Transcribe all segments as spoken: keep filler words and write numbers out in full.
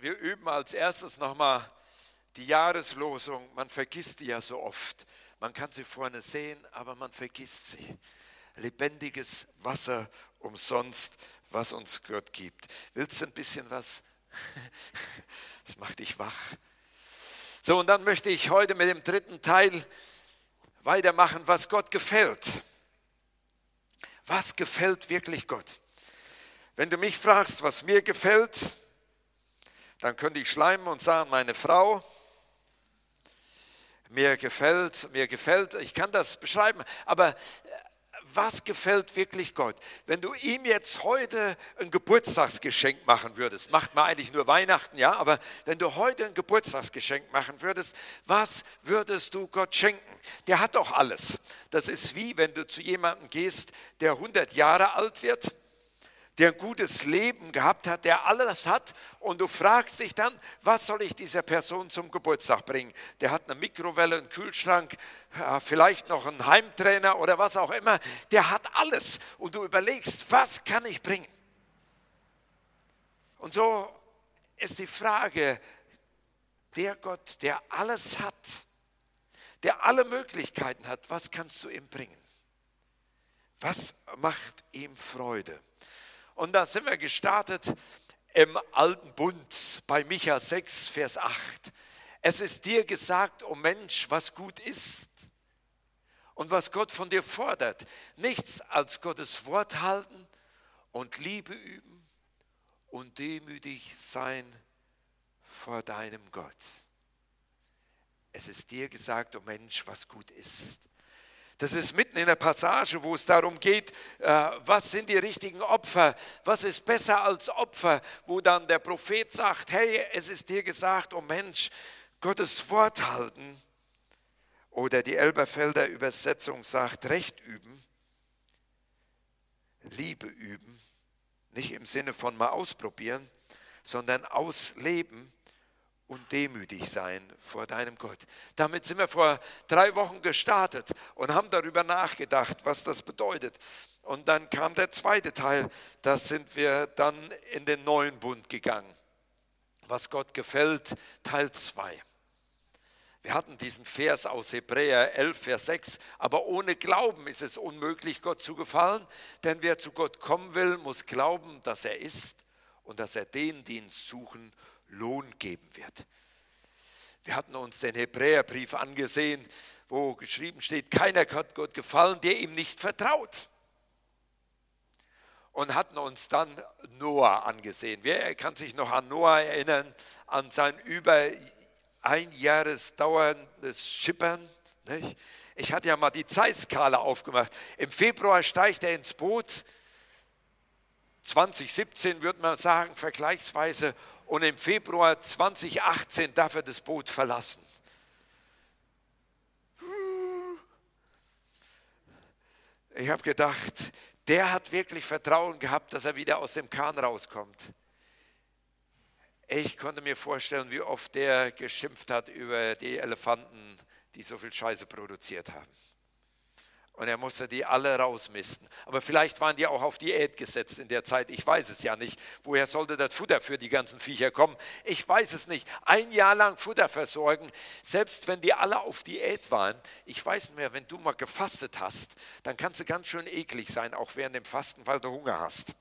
wir üben als erstes nochmal die Jahreslosung. Man vergisst die ja so oft. Man kann sie vorne sehen, aber man vergisst sie. Lebendiges Wasser umsonst, was uns Gott gibt. Willst du ein bisschen was? Das macht dich wach. So, und dann möchte ich heute mit dem dritten Teil weitermachen, was Gott gefällt. Was gefällt wirklich Gott? Wenn du mich fragst, was mir gefällt, dann könnte ich schleimen und sagen, meine Frau, mir gefällt, mir gefällt, ich kann das beschreiben, aber was gefällt wirklich Gott? Wenn du ihm jetzt heute ein Geburtstagsgeschenk machen würdest, macht man eigentlich nur Weihnachten, ja, aber wenn du heute ein Geburtstagsgeschenk machen würdest, was würdest du Gott schenken? Der hat doch alles. Das ist wie, wenn du zu jemandem gehst, der hundert Jahre alt wird, der ein gutes Leben gehabt hat, der alles hat und du fragst dich dann, was soll ich dieser Person zum Geburtstag bringen? Der hat eine Mikrowelle, einen Kühlschrank, vielleicht noch einen Heimtrainer oder was auch immer. Der hat alles und du überlegst, was kann ich bringen? Und so ist die Frage, der Gott, der alles hat, der alle Möglichkeiten hat, was kannst du ihm bringen? Was macht ihm Freude? Und da sind wir gestartet im Alten Bund bei Micha sechs, Vers acht. Es ist dir gesagt, o Mensch, was gut ist und was Gott von dir fordert. Nichts als Gottes Wort halten und Liebe üben und demütig sein vor deinem Gott. Es ist dir gesagt, o Mensch, was gut ist. Das ist mitten in der Passage, wo es darum geht, äh, was sind die richtigen Opfer, was ist besser als Opfer, wo dann der Prophet sagt, hey, es ist dir gesagt, oh Mensch, Gottes Wort halten. Oder die Elberfelder Übersetzung sagt, Recht üben, Liebe üben, nicht im Sinne von mal ausprobieren, sondern ausleben und demütig sein vor deinem Gott. Damit sind wir vor drei Wochen gestartet und haben darüber nachgedacht, was das bedeutet. Und dann kam der zweite Teil, da sind wir dann in den neuen Bund gegangen. Was Gott gefällt, Teil zwei. Wir hatten diesen Vers aus Hebräer elf, Vers sechs, aber ohne Glauben ist es unmöglich, Gott zu gefallen, denn wer zu Gott kommen will, muss glauben, dass er ist und dass er denen, die ihn suchen, Lohn geben wird. Wir hatten uns den Hebräerbrief angesehen, wo geschrieben steht, keiner hat Gott gefallen, der ihm nicht vertraut. Und hatten uns dann Noah angesehen. Wer kann sich noch an Noah erinnern, an sein über ein Jahres dauerndes Schippern? Nicht? Ich hatte ja mal die Zeitskala aufgemacht. Im Februar steigt er ins Boot, zwanzig siebzehn würde man sagen, vergleichsweise, und im Februar zwanzig achtzehn darf er das Boot verlassen. Ich habe gedacht, der hat wirklich Vertrauen gehabt, dass er wieder aus dem Kahn rauskommt. Ich konnte mir vorstellen, wie oft der geschimpft hat über die Elefanten, die so viel Scheiße produziert haben. Und er musste die alle rausmisten. Aber vielleicht waren die auch auf Diät gesetzt in der Zeit. Ich weiß es ja nicht. Woher sollte das Futter für die ganzen Viecher kommen? Ich weiß es nicht. Ein Jahr lang Futter versorgen, selbst wenn die alle auf Diät waren. Ich weiß nicht mehr, wenn du mal gefastet hast, dann kannst du ganz schön eklig sein, auch während dem Fasten, weil du Hunger hast.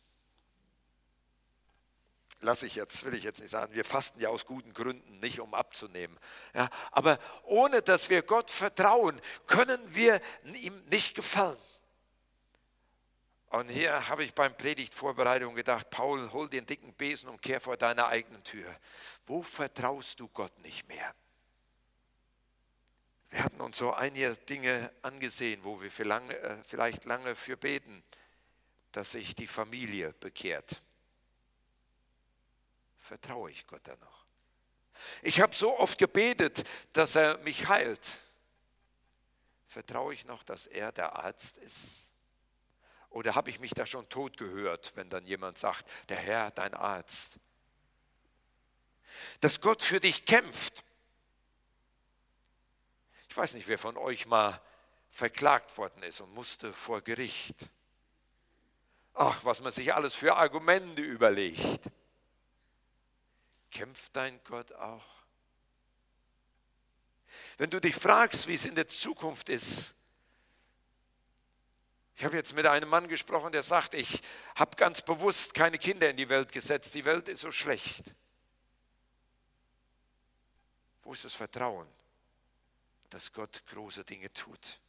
Lass ich jetzt, will ich jetzt nicht sagen, wir fasten ja aus guten Gründen, nicht um abzunehmen. Ja, aber ohne dass wir Gott vertrauen, können wir ihm nicht gefallen. Und hier habe ich beim Predigtvorbereitung gedacht, Paul, hol den dicken Besen und kehr vor deiner eigenen Tür. Wo vertraust du Gott nicht mehr? Wir hatten uns so einige Dinge angesehen, wo wir vielleicht lange für beten, dass sich die Familie bekehrt. Vertraue ich Gott da noch? Ich habe so oft gebetet, dass er mich heilt. Vertraue ich noch, dass er der Arzt ist? Oder habe ich mich da schon tot gehört, wenn dann jemand sagt, der Herr, dein Arzt? Dass Gott für dich kämpft. Ich weiß nicht, wer von euch mal verklagt worden ist und musste vor Gericht. Ach, was man sich alles für Argumente überlegt. kämpft dein Gott auch? Wenn du dich fragst, wie es in der Zukunft ist. Ich habe jetzt mit einem Mann gesprochen, der sagt, ich habe ganz bewusst keine Kinder in die Welt gesetzt. Die Welt ist so schlecht. Wo ist das Vertrauen, dass Gott große Dinge tut?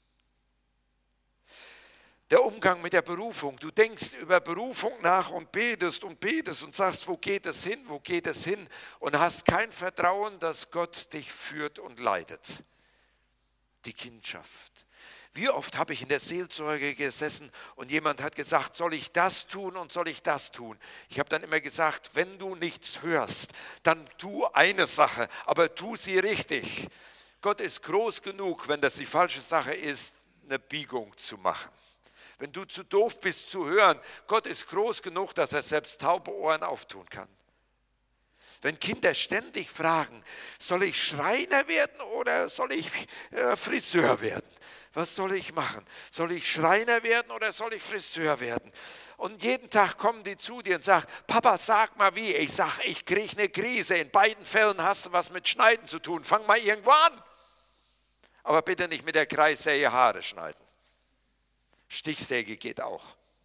Der Umgang mit der Berufung. Du denkst über Berufung nach und betest und betest und sagst, wo geht es hin, wo geht es hin? Und hast kein Vertrauen, dass Gott dich führt und leitet. Die Kindschaft. Wie oft habe ich in der Seelsorge gesessen und jemand hat gesagt, soll ich das tun und soll ich das tun? Ich habe dann immer gesagt, wenn du nichts hörst, dann tu eine Sache, aber tu sie richtig. Gott ist groß genug, wenn das die falsche Sache ist, eine Biegung zu machen. Wenn du zu doof bist zu hören, Gott ist groß genug, dass er selbst taube Ohren auftun kann. Wenn Kinder ständig fragen, soll ich Schreiner werden oder soll ich äh, Friseur werden? Was soll ich machen? Soll ich Schreiner werden oder soll ich Friseur werden? Und jeden Tag kommen die zu dir und sagen, Papa, sag mal wie. Ich sage, ich kriege eine Krise. In beiden Fällen hast du was mit Schneiden zu tun. Fang mal irgendwo an. Aber bitte nicht mit der Kreissäge Haare schneiden. Stichsäge geht auch.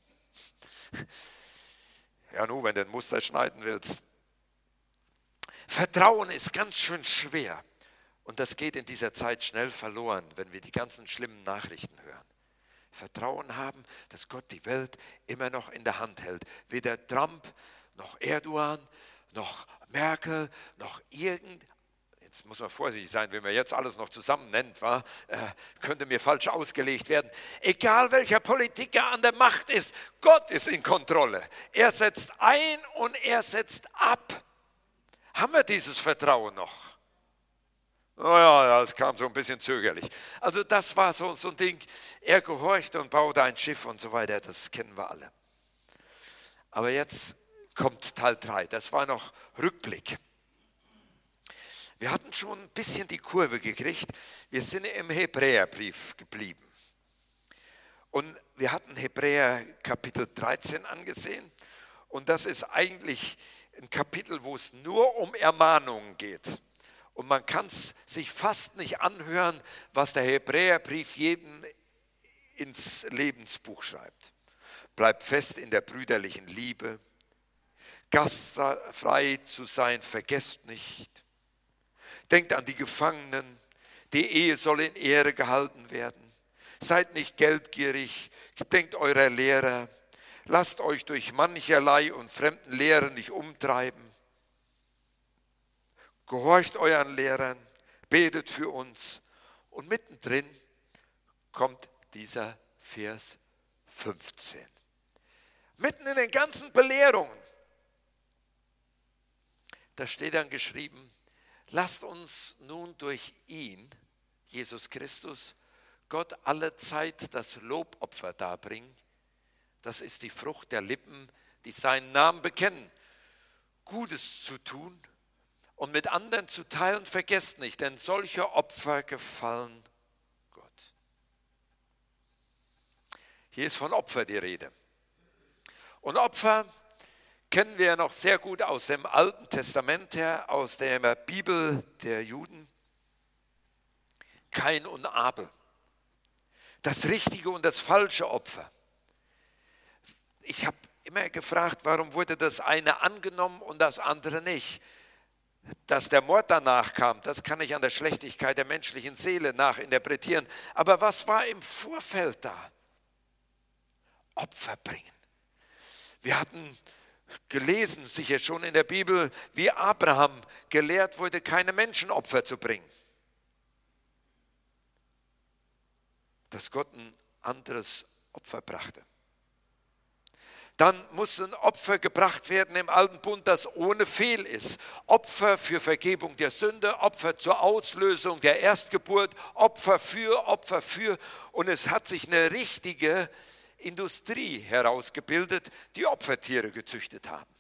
Ja, nur wenn du ein Muster schneiden willst. Vertrauen ist ganz schön schwer. Und das geht in dieser Zeit schnell verloren, wenn wir die ganzen schlimmen Nachrichten hören. Vertrauen haben, dass Gott die Welt immer noch in der Hand hält. Weder Trump, noch Erdogan, noch Merkel, noch irgendein. Jetzt muss man vorsichtig sein, wenn man jetzt alles noch zusammen nennt, war, äh, könnte mir falsch ausgelegt werden. Egal welcher Politiker an der Macht ist, Gott ist in Kontrolle. Er setzt ein und er setzt ab. Haben wir dieses Vertrauen noch? Naja, das kam so ein bisschen zögerlich. Also das war so, so ein Ding, er gehorchte und baute ein Schiff und so weiter, das kennen wir alle. Aber jetzt kommt Teil drei, das war noch Rückblick. Wir hatten schon ein bisschen die Kurve gekriegt. Wir sind im Hebräerbrief geblieben. Und wir hatten Hebräer Kapitel dreizehn angesehen. Und das ist eigentlich ein Kapitel, wo es nur um Ermahnungen geht. Und man kann es sich fast nicht anhören, was der Hebräerbrief jedem ins Lebensbuch schreibt. Bleibt fest in der brüderlichen Liebe. Gastfrei zu sein, vergesst nicht. Denkt an die Gefangenen, die Ehe soll in Ehre gehalten werden. Seid nicht geldgierig, gedenkt eurer Lehrer. Lasst euch durch mancherlei und fremden Lehren nicht umtreiben. Gehorcht euren Lehrern, betet für uns. Und mittendrin kommt dieser Vers fünfzehn. Mitten in den ganzen Belehrungen. Da steht dann geschrieben, lasst uns nun durch ihn, Jesus Christus, Gott alle Zeit das Lobopfer darbringen. Das ist die Frucht der Lippen, die seinen Namen bekennen. Gutes zu tun und mit anderen zu teilen, vergesst nicht, denn solche Opfer gefallen Gott. Hier ist von Opfer die Rede. Und Opfer kennen wir ja noch sehr gut aus dem Alten Testament her, aus der Bibel der Juden. Kain und Abel. Das richtige und das falsche Opfer. Ich habe immer gefragt, warum wurde das eine angenommen und das andere nicht? Dass der Mord danach kam, das kann ich an der Schlechtigkeit der menschlichen Seele nachinterpretieren. Aber was war im Vorfeld da? Opfer bringen. Wir hatten gelesen, sicher schon in der Bibel, wie Abraham gelehrt wurde, keine Menschenopfer zu bringen. Dass Gott ein anderes Opfer brachte. Dann musste ein Opfer gebracht werden im Alten Bund, das ohne Fehl ist. Opfer für Vergebung der Sünde, Opfer zur Auslösung der Erstgeburt, Opfer für, Opfer für. Und es hat sich eine richtige Industrie herausgebildet, die Opfertiere gezüchtet haben.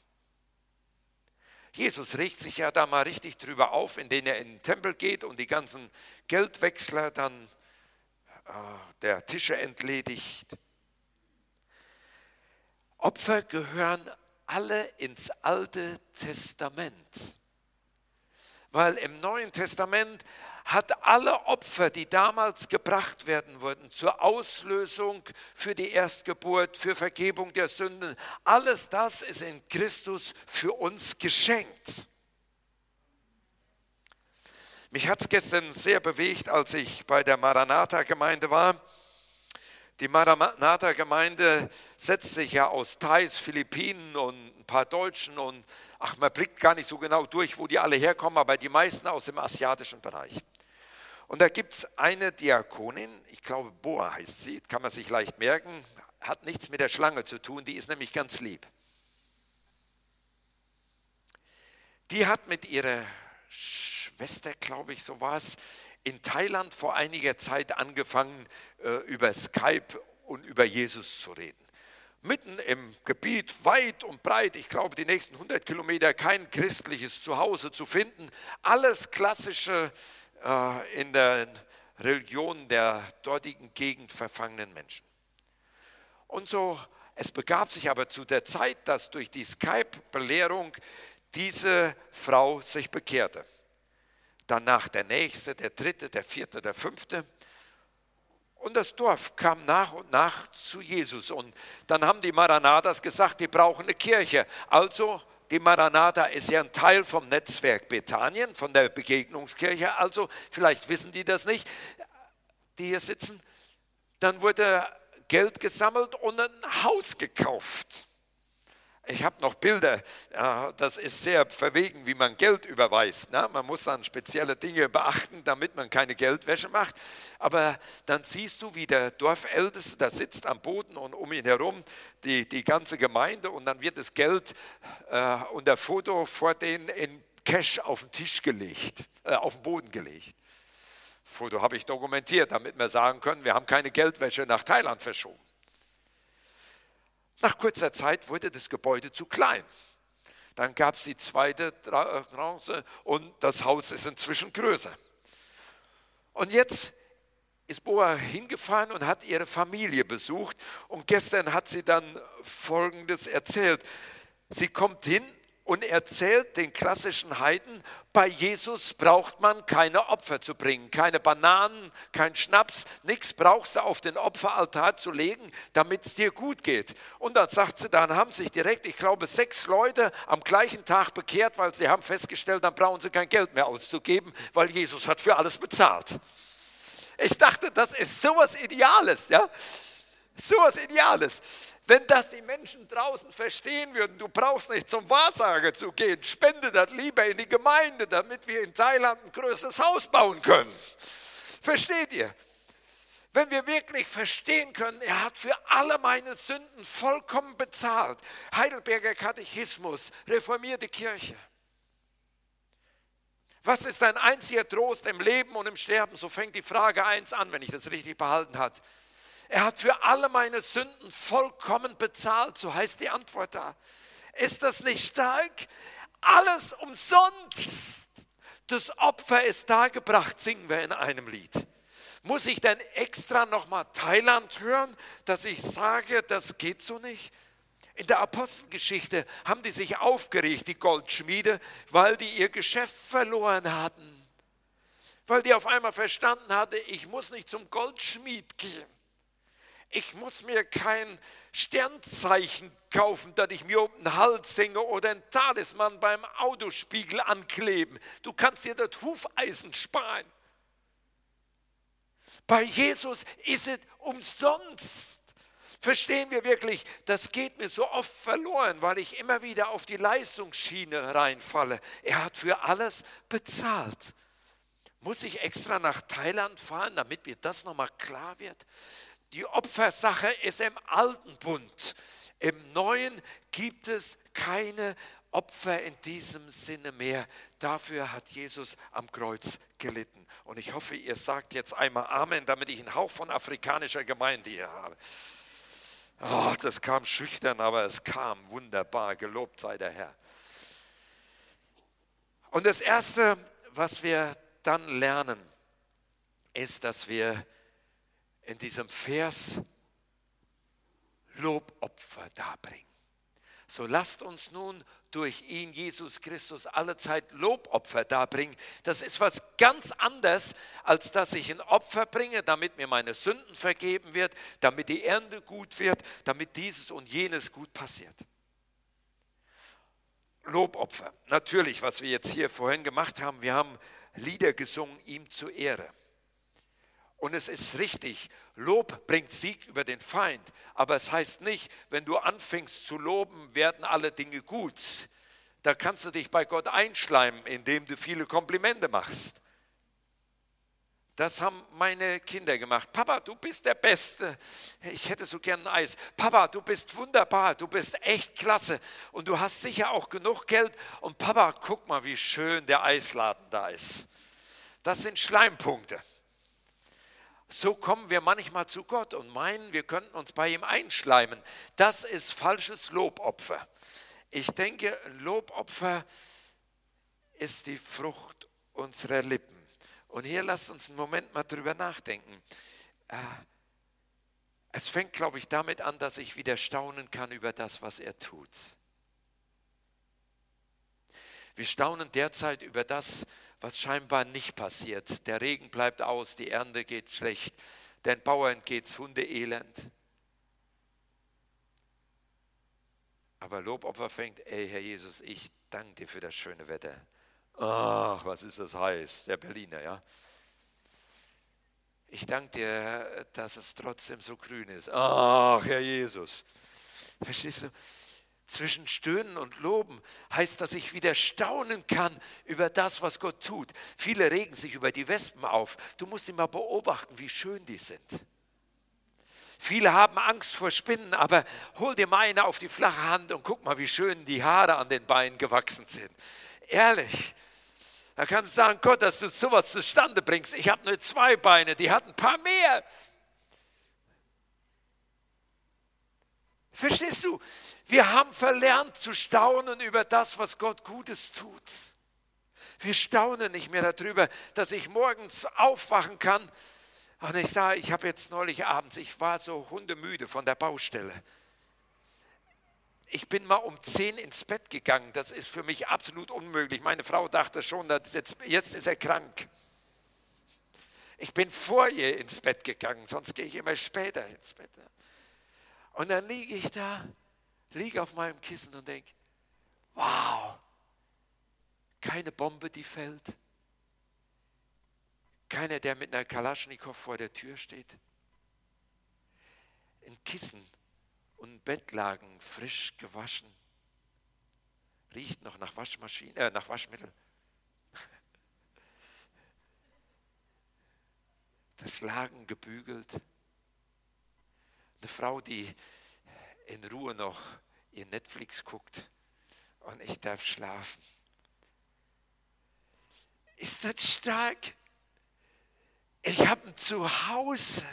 Jesus regt sich ja da mal richtig drüber auf, indem er in den Tempel geht und die ganzen Geldwechsler dann äh, der Tische entledigt. Opfer gehören alle ins Alte Testament. weil im Neuen Testament hat alle Opfer, die damals gebracht werden wurden, zur Auslösung für die Erstgeburt, für Vergebung der Sünden, alles das ist in Christus für uns geschenkt. Mich hat es gestern sehr bewegt, als ich bei der Maranatha-Gemeinde war. Die Maranatha-Gemeinde setzt sich ja aus Thais, Philippinen und ein paar Deutschen und ach, man blickt gar nicht so genau durch, wo die alle herkommen, aber die meisten aus dem asiatischen Bereich. Und da gibt es eine Diakonin, ich glaube Boa heißt sie, kann man sich leicht merken, hat nichts mit der Schlange zu tun, die ist nämlich ganz lieb. Die hat mit ihrer Schwester, glaube ich, so war es, in Thailand vor einiger Zeit angefangen, äh, über Skype und über Jesus zu reden. Mitten im Gebiet, weit und breit, ich glaube die nächsten hundert Kilometer, kein christliches Zuhause zu finden. Alles klassische äh, in der Religion der dortigen Gegend verfangenen Menschen. Und so, es begab sich aber zu der Zeit, dass durch die Skype-Belehrung diese Frau sich bekehrte. Danach der nächste, der dritte, der vierte, der fünfte. Und das Dorf kam nach und nach zu Jesus. Und dann haben die Maranathas gesagt, die brauchen eine Kirche. Also die Maranatha ist ja ein Teil vom Netzwerk Bethanien, von der Begegnungskirche. Also vielleicht wissen die das nicht, die hier sitzen. Dann wurde Geld gesammelt und ein Haus gekauft. Ich habe noch Bilder, das ist sehr verwegen, wie man Geld überweist. Man muss dann spezielle Dinge beachten, damit man keine Geldwäsche macht. Aber dann siehst du, wie der Dorfälteste da sitzt am Boden und um ihn herum die, die ganze Gemeinde und dann wird das Geld äh, und der Foto vor denen in Cash auf den Tisch gelegt, äh, auf den Boden gelegt. Foto habe ich dokumentiert, damit wir sagen können, wir haben keine Geldwäsche nach Thailand verschoben. Nach kurzer Zeit wurde das Gebäude zu klein. Dann gab es die zweite Tranche und das Haus ist inzwischen größer. Und jetzt ist Boa hingefahren und hat ihre Familie besucht. Und gestern hat sie dann Folgendes erzählt. Sie kommt hin und erzählt den klassischen Heiden, bei Jesus braucht man keine Opfer zu bringen, keine Bananen, kein Schnaps, nichts brauchst du auf den Opferaltar zu legen, damit es dir gut geht. Und dann sagt sie, dann haben sich direkt, ich glaube, sechs Leute am gleichen Tag bekehrt, weil sie haben festgestellt, dann brauchen sie kein Geld mehr auszugeben, weil Jesus hat für alles bezahlt. Ich dachte, das ist sowas Ideales, ja, sowas Ideales. Wenn das die Menschen draußen verstehen würden, du brauchst nicht zum Wahrsager zu gehen, spende das lieber in die Gemeinde, damit wir in Thailand ein größeres Haus bauen können. Versteht ihr? Wenn wir wirklich verstehen können, er hat für alle meine Sünden vollkommen bezahlt. Heidelberger Katechismus, reformierte Kirche. Was ist dein einziger Trost im Leben und im Sterben? So fängt die Frage eins an, wenn ich das richtig behalten habe. Er hat für alle meine Sünden vollkommen bezahlt, so heißt die Antwort da. Ist das nicht stark? Alles umsonst. Das Opfer ist dargebracht, singen wir in einem Lied. Muss ich denn extra nochmal Thailand hören, dass ich sage, das geht so nicht? In der Apostelgeschichte haben die sich aufgeregt, die Goldschmiede, weil die ihr Geschäft verloren hatten. Weil die auf einmal verstanden hatten, ich muss nicht zum Goldschmied gehen. Ich muss mir kein Sternzeichen kaufen, das ich mir um den Hals hänge oder ein Talisman beim Autospiegel ankleben. Du kannst dir das Hufeisen sparen. Bei Jesus ist es umsonst. Verstehen wir wirklich, das geht mir so oft verloren, weil ich immer wieder auf die Leistungsschiene reinfalle. Er hat für alles bezahlt. Muss ich extra nach Thailand fahren, damit mir das nochmal klar wird? Die Opfersache ist im alten Bund. Im neuen gibt es keine Opfer in diesem Sinne mehr. Dafür hat Jesus am Kreuz gelitten. Und ich hoffe, ihr sagt jetzt einmal Amen, damit ich einen Hauch von afrikanischer Gemeinde hier habe. Oh, das kam schüchtern, aber es kam wunderbar. Gelobt sei der Herr. Und das Erste, was wir dann lernen, ist, dass wir in diesem Vers Lobopfer darbringen. So lasst uns nun durch ihn, Jesus Christus, allezeit Lobopfer darbringen. Das ist was ganz anderes, als dass ich ein Opfer bringe, damit mir meine Sünden vergeben wird, damit die Ernte gut wird, damit dieses und jenes gut passiert. Lobopfer, natürlich, was wir jetzt hier vorhin gemacht haben, wir haben Lieder gesungen, ihm zur Ehre. Und es ist richtig, Lob bringt Sieg über den Feind, aber es heißt nicht, wenn du anfängst zu loben, werden alle Dinge gut. Da kannst du dich bei Gott einschleimen, indem du viele Komplimente machst. Das haben meine Kinder gemacht. Papa, du bist der Beste. Ich hätte so gern ein Eis. Papa, du bist wunderbar. Du bist echt klasse. Und du hast sicher auch genug Geld. Und Papa, guck mal, wie schön der Eisladen da ist. Das sind Schleimpunkte. So kommen wir manchmal zu Gott und meinen, wir könnten uns bei ihm einschleimen. Das ist falsches Lobopfer. Ich denke, ein Lobopfer ist die Frucht unserer Lippen. Und hier lasst uns einen Moment mal drüber nachdenken. Es fängt, glaube ich, damit an, dass ich wieder staunen kann über das, was er tut. Wir staunen derzeit über das, was scheinbar nicht passiert. Der Regen bleibt aus, die Ernte geht schlecht, den Bauern geht's hundeelend. Aber Lobopfer fängt, ey Herr Jesus, ich danke dir für das schöne Wetter. Ach, was ist das heiß, der Berliner, ja. Ich danke dir, dass es trotzdem so grün ist. Ach, Herr Jesus. Verstehst du? Zwischen Stöhnen und Loben heißt, dass ich wieder staunen kann über das, was Gott tut. Viele regen sich über die Wespen auf. Du musst sie mal beobachten, wie schön die sind. Viele haben Angst vor Spinnen, aber hol dir mal eine auf die flache Hand und guck mal, wie schön die Haare an den Beinen gewachsen sind. Ehrlich. Da kannst du sagen, Gott, dass du sowas zustande bringst. Ich habe nur zwei Beine, die hatten ein paar mehr. Verstehst du? Wir haben verlernt zu staunen über das, was Gott Gutes tut. Wir staunen nicht mehr darüber, dass ich morgens aufwachen kann und ich sage, ich habe jetzt neulich abends, ich war so hundemüde von der Baustelle. Ich bin mal um zehn ins Bett gegangen, das ist für mich absolut unmöglich. Meine Frau dachte schon, jetzt, jetzt ist er krank. Ich bin vor ihr ins Bett gegangen, sonst gehe ich immer später ins Bett. Und dann liege ich da, liege auf meinem Kissen und denke, wow, keine Bombe, die fällt. Keiner, der mit einer Kalaschnikow vor der Tür steht. Ein Kissen und Bettlaken frisch gewaschen. Riecht noch nach Waschmaschine, äh, nach Waschmittel. Das Laken gebügelt. Eine Frau, die in Ruhe noch ihr Netflix guckt und ich darf schlafen. Ist das stark? Ich habe ein Zuhause.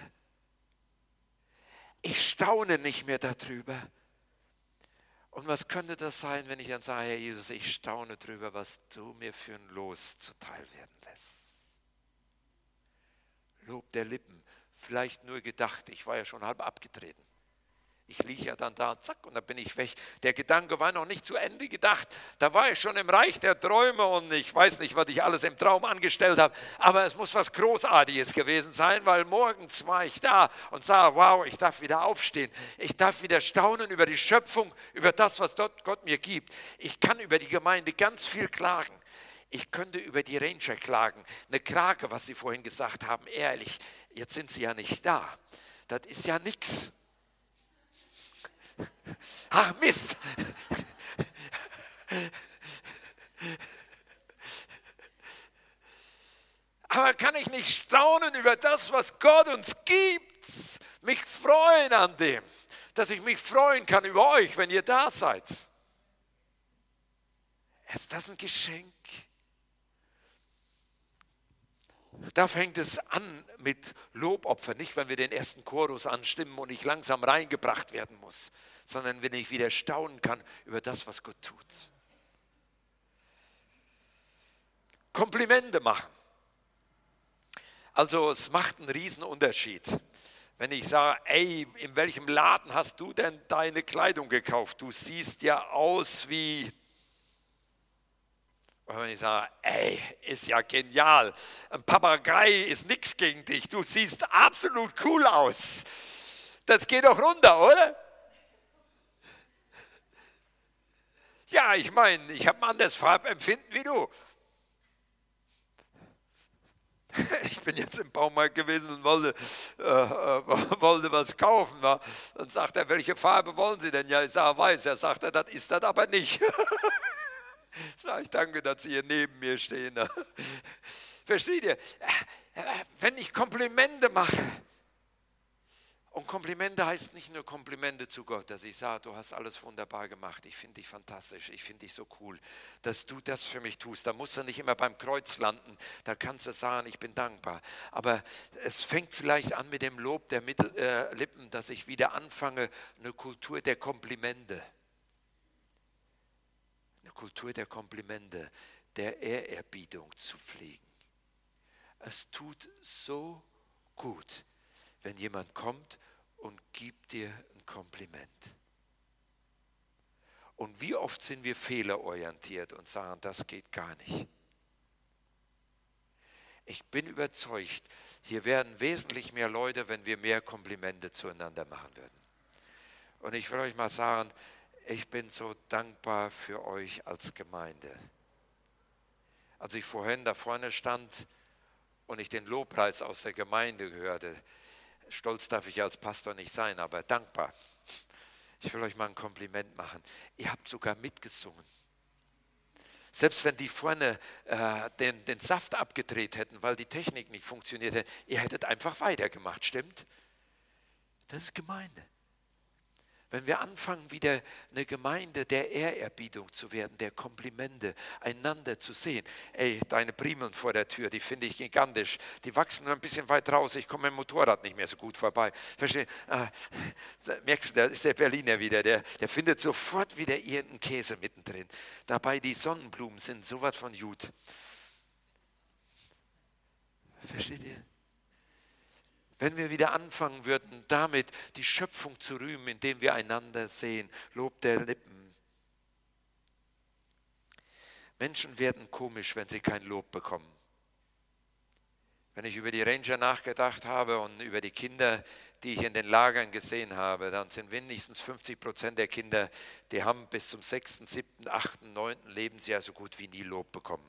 Ich staune nicht mehr darüber. Und was könnte das sein, wenn ich dann sage, Herr Jesus, ich staune darüber, was du mir für ein Los zuteil werden lässt. Lob der Lippen. Vielleicht nur gedacht, ich war ja schon halb abgetreten. Ich liege ja dann da, zack, und dann bin ich weg. Der Gedanke war noch nicht zu Ende gedacht. Da war ich schon im Reich der Träume und ich weiß nicht, was ich alles im Traum angestellt habe. Aber es muss was Großartiges gewesen sein, weil morgens war ich da und sah, wow, ich darf wieder aufstehen. Ich darf wieder staunen über die Schöpfung, über das, was dort Gott mir gibt. Ich kann über die Gemeinde ganz viel klagen. Ich könnte über die Ranger klagen. Eine Krake, was Sie vorhin gesagt haben, ehrlich, jetzt sind sie ja nicht da. Das ist ja nichts. Ach Mist. Aber kann ich nicht staunen über das, was Gott uns gibt? Mich freuen an dem, dass ich mich freuen kann über euch, wenn ihr da seid. Ist das ein Geschenk? Da fängt es an mit Lobopfer, nicht wenn wir den ersten Chorus anstimmen und ich langsam reingebracht werden muss, sondern wenn ich wieder staunen kann über das, was Gott tut. Komplimente machen. Also es macht einen riesen Unterschied, Wenn ich sage, ey, in welchem Laden hast du denn deine Kleidung gekauft? Du siehst ja aus wie... Und wenn ich sage, ey, ist ja genial, ein Papagei ist nichts gegen dich, du siehst absolut cool aus. Das geht doch runter, oder? Ja, ich meine, ich habe ein anderes Farbempfinden wie du. Ich bin jetzt im Baumarkt gewesen und wollte, äh, äh, wollte was kaufen. Wa? Dann sagt er, welche Farbe wollen Sie denn? Ja, ich sage weiß. Er sagt, das ist das aber nicht. Sag ich, danke, dass Sie hier neben mir stehen. Versteht ihr? Wenn ich Komplimente mache, und Komplimente heißt nicht nur Komplimente zu Gott, dass ich sage, du hast alles wunderbar gemacht, ich finde dich fantastisch, ich finde dich so cool, dass du das für mich tust. Da musst du nicht immer beim Kreuz landen, da kannst du sagen, ich bin dankbar. Aber es fängt vielleicht an mit dem Lob der Mittel, äh, Lippen, dass ich wieder anfange, eine Kultur der Komplimente, eine Kultur der Komplimente, der Ehrerbietung zu pflegen. Es tut so gut, wenn jemand kommt und gibt dir ein Kompliment. Und wie oft sind wir fehlerorientiert und sagen, das geht gar nicht. Ich bin überzeugt, hier werden wesentlich mehr Leute, wenn wir mehr Komplimente zueinander machen würden. Und ich will euch mal sagen, ich bin so dankbar für euch als Gemeinde. Als ich vorhin da vorne stand und ich den Lobpreis aus der Gemeinde hörte, stolz darf ich als Pastor nicht sein, aber dankbar. Ich will euch mal ein Kompliment machen. Ihr habt sogar mitgesungen. Selbst wenn die vorne äh, den, den Saft abgedreht hätten, weil die Technik nicht funktioniert hätte, ihr hättet einfach weitergemacht, stimmt? Das ist Gemeinde. Wenn wir anfangen, wieder eine Gemeinde der Ehrerbietung zu werden, der Komplimente, einander zu sehen. Ey, deine Primeln vor der Tür, die finde ich gigantisch. Die wachsen nur ein bisschen weit raus, ich komme mit dem Motorrad nicht mehr so gut vorbei. Versteh? Ah, da merkst du, da ist der Berliner wieder, der, der findet sofort wieder irgendeinen Käse mittendrin. Dabei die Sonnenblumen sind sowas von gut. Versteht ihr? Wenn wir wieder anfangen würden, damit die Schöpfung zu rühmen, indem wir einander sehen, Lob der Lippen. Menschen werden komisch, wenn sie kein Lob bekommen. Wenn ich über die Ranger nachgedacht habe und über die Kinder, die ich in den Lagern gesehen habe, dann sind mindestens fünfzig Prozent der Kinder, die haben bis zum sechsten, siebten, achten, neunten Lebensjahr so gut wie nie Lob bekommen.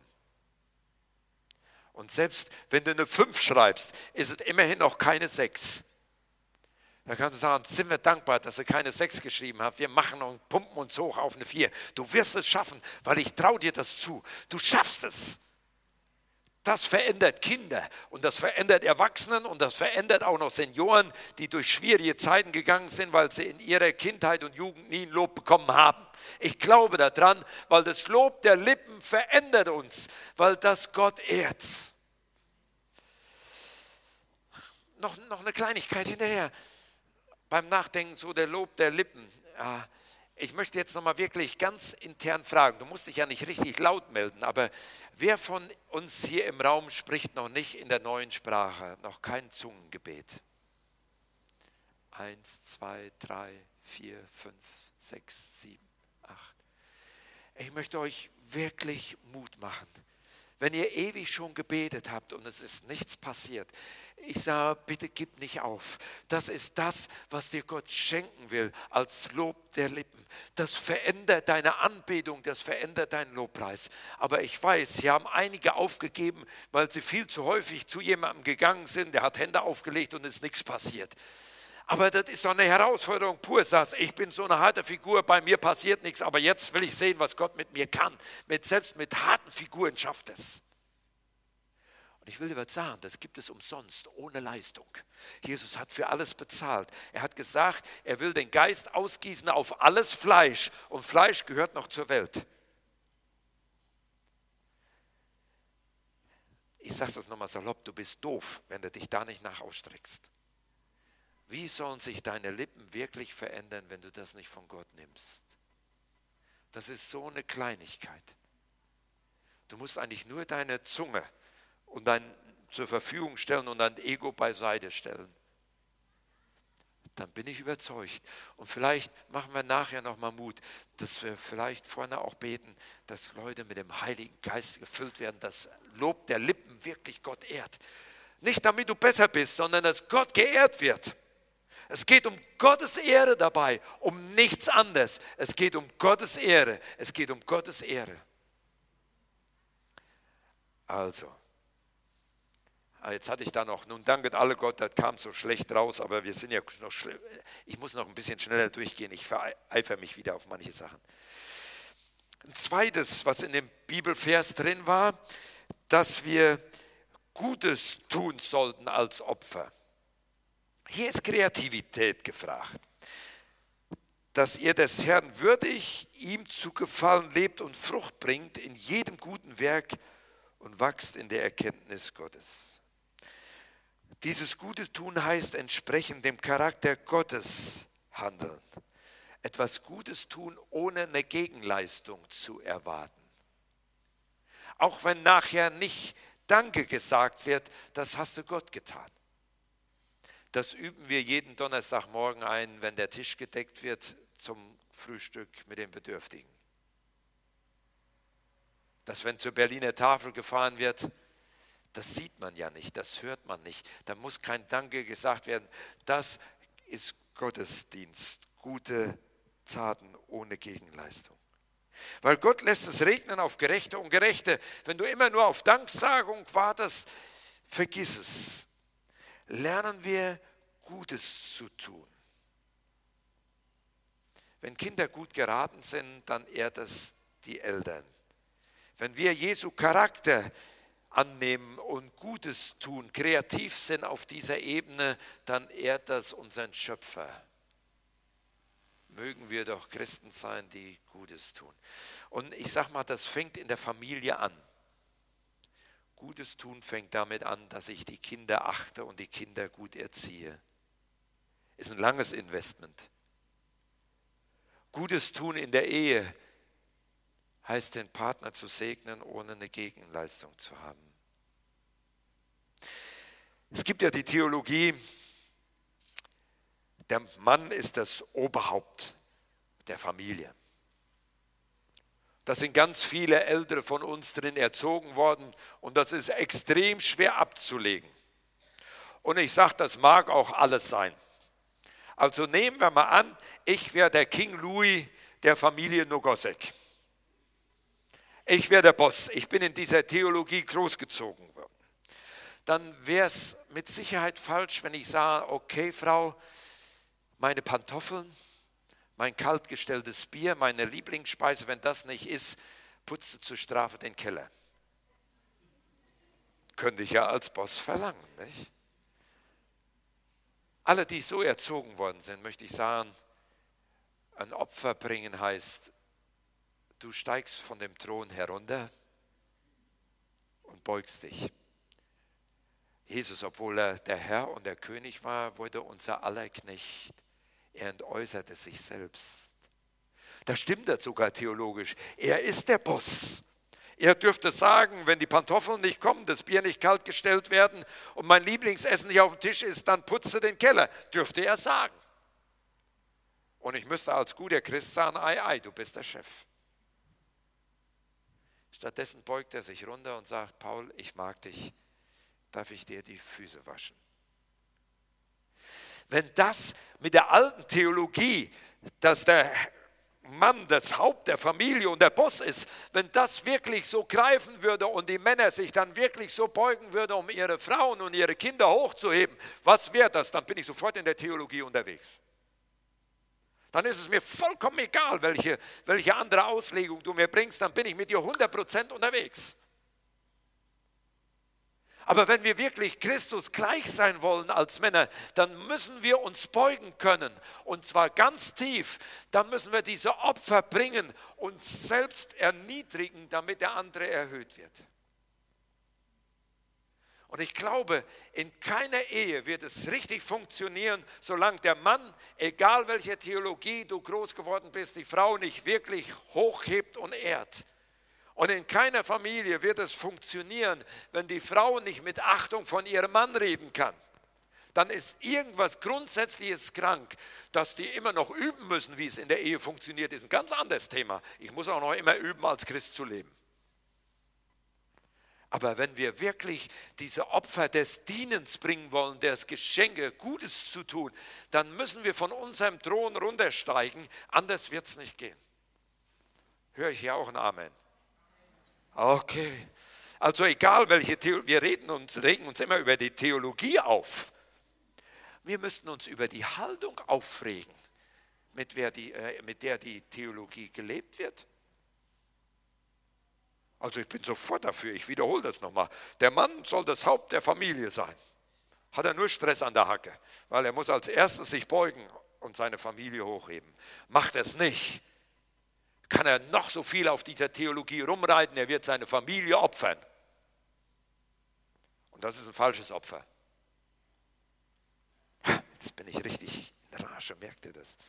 Und selbst wenn du eine fünf schreibst, ist es immerhin noch keine sechs. Da kannst du sagen, sind wir dankbar, dass du keine sechs geschrieben hast. Wir machen und pumpen uns hoch auf eine vier. Du wirst es schaffen, weil ich traue dir das zu. Du schaffst es. Das verändert Kinder und das verändert Erwachsenen und das verändert auch noch Senioren, die durch schwierige Zeiten gegangen sind, weil sie in ihrer Kindheit und Jugend nie ein Lob bekommen haben. Ich glaube daran, weil das Lob der Lippen verändert uns, weil das Gott ehrt. Noch, noch eine Kleinigkeit hinterher. Beim Nachdenken so der Lob der Lippen. Ja, ich möchte jetzt nochmal wirklich ganz intern fragen, du musst dich ja nicht richtig laut melden, aber wer von uns hier im Raum spricht noch nicht in der neuen Sprache, noch kein Zungengebet? Eins, zwei, drei, vier, fünf, sechs, sieben, acht. Ich möchte euch wirklich Mut machen. Wenn ihr ewig schon gebetet habt und es ist nichts passiert, ich sage, bitte gib nicht auf. Das ist das, was dir Gott schenken will als Lob der Lippen. Das verändert deine Anbetung, das verändert deinen Lobpreis. Aber ich weiß, hier haben einige aufgegeben, weil sie viel zu häufig zu jemandem gegangen sind, der hat Hände aufgelegt und es ist nichts passiert. Aber das ist doch eine Herausforderung pur, sagst, ich bin so eine harte Figur, bei mir passiert nichts, aber jetzt will ich sehen, was Gott mit mir kann. Mit, selbst mit harten Figuren schafft es. Und ich will dir was sagen, das gibt es umsonst, ohne Leistung. Jesus hat für alles bezahlt. Er hat gesagt, er will den Geist ausgießen auf alles Fleisch und Fleisch gehört noch zur Welt. Ich sage das nochmal salopp, du bist doof, wenn du dich da nicht nach ausstreckst. Wie sollen sich deine Lippen wirklich verändern, wenn du das nicht von Gott nimmst? Das ist so eine Kleinigkeit. Du musst eigentlich nur deine Zunge und dein zur Verfügung stellen und dein Ego beiseite stellen. dann bin ich überzeugt. Und vielleicht machen wir nachher nochmal Mut, dass wir vielleicht vorne auch beten, dass Leute mit dem Heiligen Geist gefüllt werden, dass Lob der Lippen wirklich Gott ehrt. Nicht damit du besser bist, sondern dass Gott geehrt wird. Es geht um Gottes Ehre dabei, um nichts anderes. Es geht um Gottes Ehre. Es geht um Gottes Ehre. Also, jetzt hatte ich da noch, nun danket alle Gott, das kam so schlecht raus, aber wir sind ja noch, ich muss noch ein bisschen schneller durchgehen, ich vereifere mich wieder auf manche Sachen. Ein zweites, was in dem Bibelvers drin war, dass wir Gutes tun sollten als Opfer. Hier ist Kreativität gefragt. Dass ihr des Herrn würdig, ihm zu gefallen lebt und Frucht bringt in jedem guten Werk und wachst in der Erkenntnis Gottes. Dieses Gutes tun heißt entsprechend dem Charakter Gottes handeln. Etwas Gutes tun, ohne eine Gegenleistung zu erwarten. Auch wenn nachher nicht Danke gesagt wird, das hast du Gott getan. Das üben wir jeden Donnerstagmorgen ein, wenn der Tisch gedeckt wird zum Frühstück mit den Bedürftigen. Dass wenn zur Berliner Tafel gefahren wird, das sieht man ja nicht, das hört man nicht. Da muss kein Danke gesagt werden. Das ist Gottesdienst, gute Taten ohne Gegenleistung. Weil Gott lässt es regnen auf Gerechte und Gerechte. Wenn du immer nur auf Danksagung wartest, vergiss es. Lernen wir Gutes zu tun. Wenn Kinder gut geraten sind, dann ehrt es die Eltern. Wenn wir Jesu Charakter annehmen und Gutes tun, kreativ sind auf dieser Ebene, dann ehrt das unseren Schöpfer. Mögen wir doch Christen sein, die Gutes tun. Und ich sage mal, das fängt in der Familie an. Gutes tun fängt damit an, dass ich die Kinder achte und die Kinder gut erziehe. Ist ein langes Investment. Gutes tun in der Ehe heißt, den Partner zu segnen, ohne eine Gegenleistung zu haben. Es gibt ja die Theologie, der Mann ist das Oberhaupt der Familie. Da sind ganz viele Ältere von uns drin erzogen worden und das ist extrem schwer abzulegen. Und ich sage, das mag auch alles sein. Also nehmen wir mal an, ich wäre der King Louis der Familie Nogosek. Ich wäre der Boss, ich bin in dieser Theologie großgezogen worden. Dann wäre es mit Sicherheit falsch, wenn ich sage, okay Frau, meine Pantoffeln, mein kaltgestelltes Bier, meine Lieblingsspeise, wenn das nicht ist, putze zur Strafe den Keller. Könnte ich ja als Boss verlangen, nicht? Alle, die so erzogen worden sind, möchte ich sagen, ein Opfer bringen heißt, du steigst von dem Thron herunter und beugst dich. Jesus, obwohl er der Herr und der König war, wurde unser aller Knecht. Er entäußerte sich selbst. Das stimmt das sogar theologisch. Er ist der Boss. Er dürfte sagen, wenn die Pantoffeln nicht kommen, das Bier nicht kalt gestellt werden und mein Lieblingsessen nicht auf dem Tisch ist, dann putze den Keller. Dürfte er sagen. Und ich müsste als guter Christ sagen, ei, ei, du bist der Chef. Stattdessen beugt er sich runter und sagt, Paul, ich mag dich, darf ich dir die Füße waschen? Wenn das mit der alten Theologie, dass der Mann das Haupt der Familie und der Boss ist, wenn das wirklich so greifen würde und die Männer sich dann wirklich so beugen würden, um ihre Frauen und ihre Kinder hochzuheben, was wäre das? Dann bin ich sofort in der Theologie unterwegs. Dann ist es mir vollkommen egal, welche, welche andere Auslegung du mir bringst, dann bin ich mit dir hundert Prozent unterwegs. Aber wenn wir wirklich Christus gleich sein wollen als Männer, dann müssen wir uns beugen können und zwar ganz tief. Dann müssen wir diese Opfer bringen, uns selbst erniedrigen, damit der andere erhöht wird. Und ich glaube, in keiner Ehe wird es richtig funktionieren, solange der Mann, egal welcher Theologie du groß geworden bist, die Frau nicht wirklich hochhebt und ehrt. Und in keiner Familie wird es funktionieren, wenn die Frau nicht mit Achtung von ihrem Mann reden kann. dann ist irgendwas Grundsätzliches krank. Dass die immer noch üben müssen, wie es in der Ehe funktioniert, ist ein ganz anderes Thema. Ich muss auch noch immer üben, als Christ zu leben. Aber wenn wir wirklich diese Opfer des Dienens bringen wollen, des Geschenke, Gutes zu tun, dann müssen wir von unserem Thron runtersteigen, anders wird es nicht gehen. Höre ich hier auch ein Amen? Okay. Also egal welche Theologie, wir reden uns, regen uns immer über die Theologie auf. Wir müssten uns über die Haltung aufregen, mit, wer die, äh, mit der die Theologie gelebt wird. Also ich bin sofort dafür, ich wiederhole das nochmal. Der Mann soll das Haupt der Familie sein. Hat er nur Stress an der Hacke, weil er muss als erstes sich beugen und seine Familie hochheben. Macht er es nicht, kann er noch so viel auf dieser Theologie rumreiten, er wird seine Familie opfern. Und das ist ein falsches Opfer. Jetzt bin ich richtig in Rage, merkt ihr das?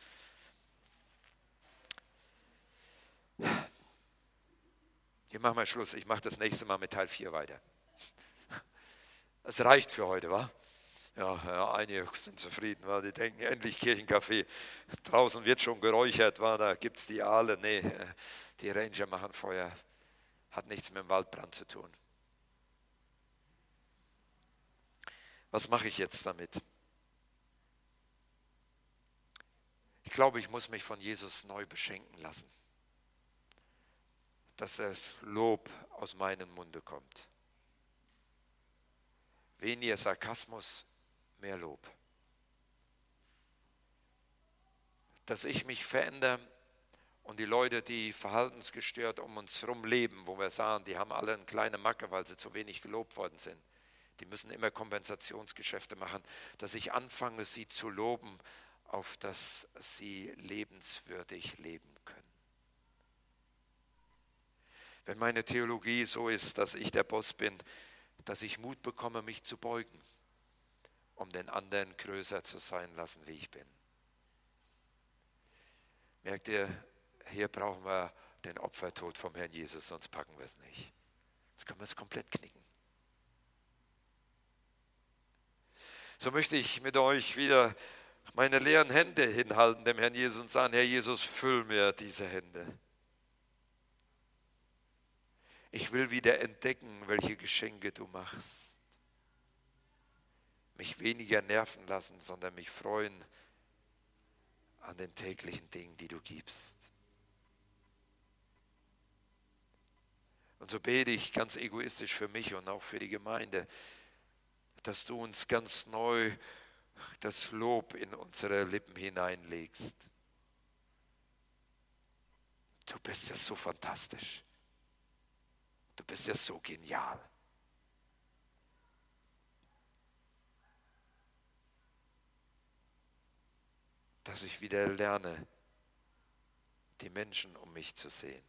Hier machen wir Schluss, ich mache das nächste Mal mit Teil vier weiter. Das reicht für heute, wa? Ja, ja, einige sind zufrieden, weil die denken, endlich Kirchencafé. Draußen wird schon geräuchert, wa? Da gibt es die Aale. Nee, die Ranger machen Feuer. Hat nichts mit dem Waldbrand zu tun. Was mache ich jetzt damit? Ich glaube, ich muss mich von Jesus neu beschenken lassen. Dass das Lob aus meinem Munde kommt. Weniger Sarkasmus, mehr Lob. Dass ich mich verändere und die Leute, die verhaltensgestört um uns herum leben, wo wir sagen, die haben alle eine kleine Macke, weil sie zu wenig gelobt worden sind. Die müssen immer Kompensationsgeschäfte machen, dass ich anfange, sie zu loben, auf dass sie lebenswürdig leben können. Wenn meine Theologie so ist, dass ich der Boss bin, dass ich Mut bekomme, mich zu beugen, um den anderen größer zu sein lassen, wie ich bin. Merkt ihr, hier brauchen wir den Opfertod vom Herrn Jesus, sonst packen wir es nicht. Jetzt können wir es komplett knicken. So möchte ich mit euch wieder meine leeren Hände hinhalten dem Herrn Jesus und sagen, Herr Jesus, füll mir diese Hände. Ich will wieder entdecken, welche Geschenke du machst. Mich weniger nerven lassen, sondern mich freuen an den täglichen Dingen, die du gibst. Und so bete ich ganz egoistisch für mich und auch für die Gemeinde, dass du uns ganz neu das Lob in unsere Lippen hineinlegst. Du bist ja so fantastisch. Du bist ja so genial. Dass ich wieder lerne, die Menschen um mich zu sehen.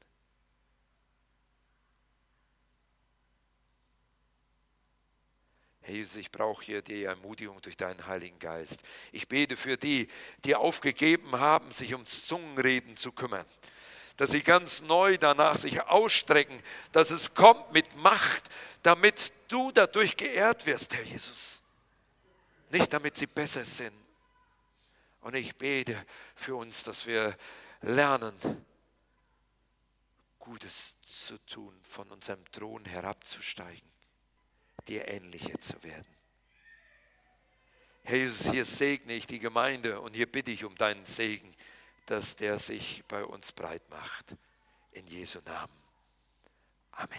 Herr Jesus, ich brauche hier die Ermutigung durch deinen Heiligen Geist. Ich bete für die, die aufgegeben haben, sich ums Zungenreden zu kümmern. Dass sie ganz neu danach sich ausstrecken, dass es kommt mit Macht, damit du dadurch geehrt wirst, Herr Jesus. Nicht damit sie besser sind. Und ich bete für uns, dass wir lernen, Gutes zu tun, von unserem Thron herabzusteigen, dir ähnlicher zu werden. Herr Jesus, hier segne ich die Gemeinde und hier bitte ich um deinen Segen, dass der sich bei uns breit macht. In Jesu Namen. Amen.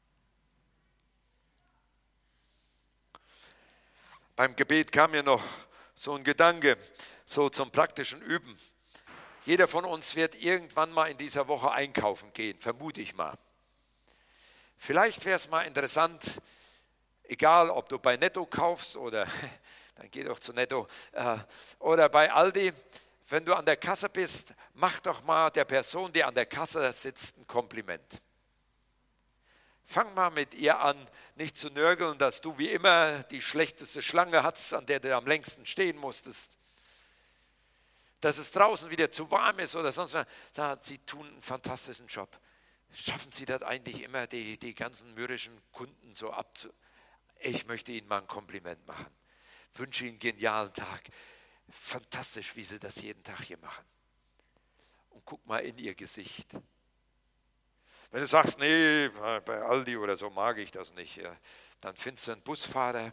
Beim Gebet kam mir noch so ein Gedanke, so zum praktischen Üben. Jeder von uns wird irgendwann mal in dieser Woche einkaufen gehen, vermute ich mal. Vielleicht wäre es mal interessant, egal ob du bei Netto kaufst oder, dann geh doch zu Netto, äh, oder bei Aldi, wenn du an der Kasse bist, mach doch mal der Person, die an der Kasse sitzt, ein Kompliment. Fang mal mit ihr an, nicht zu nörgeln, dass du wie immer die schlechteste Schlange hast, an der du am längsten stehen musstest. Dass es draußen wieder zu warm ist oder sonst was. Sag, sie tun einen fantastischen Job. Schaffen sie das eigentlich immer, die, die ganzen mürrischen Kunden so abzu... Ich möchte ihnen mal ein Kompliment machen. Ich wünsche Ihnen einen genialen Tag. Fantastisch, wie Sie das jeden Tag hier machen. Und guck mal in Ihr Gesicht. Wenn du sagst, nee, bei Aldi oder so mag ich das nicht, ja, dann findest du einen Busfahrer,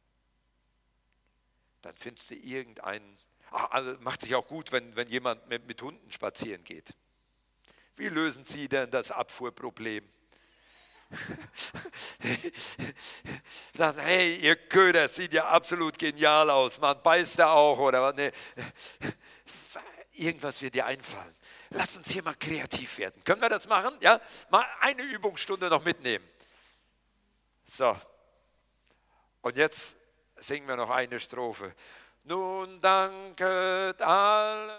dann findest du irgendeinen, ach, also macht sich auch gut, wenn, wenn jemand mit, mit Hunden spazieren geht. Wie lösen Sie denn das Abfuhrproblem? Sagen, hey, ihr Köder, sieht ja absolut genial aus, man beißt da auch oder was? Nee. Irgendwas wird dir einfallen. Lass uns hier mal kreativ werden. Können wir das machen? Ja? Mal eine Übungsstunde noch mitnehmen. So. Und jetzt singen wir noch eine Strophe. Nun danket alle.